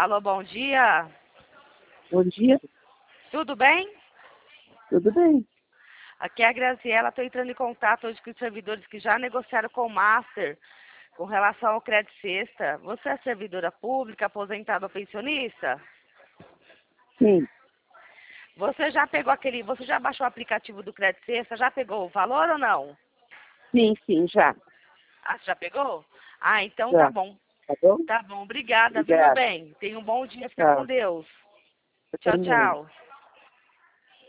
Alô, bom dia. Bom dia, Tudo bem? tudo bem? Aqui é a Graziela. Estou entrando em contato hoje com os servidores que já negociaram com o Master com relação ao crédito sexta. Você é servidora pública, aposentada ou pensionista? Sim, Você já baixou o aplicativo do crédito sexta? Já pegou o valor ou não? sim, já, Ah, você já pegou? Ah, então tá já. bom. Tá bom? Tá bom, obrigada, viu, meu Obrigado. bem? Tenha um bom dia, fica com Tchau. Deus. Eu Tchau, também. tchau.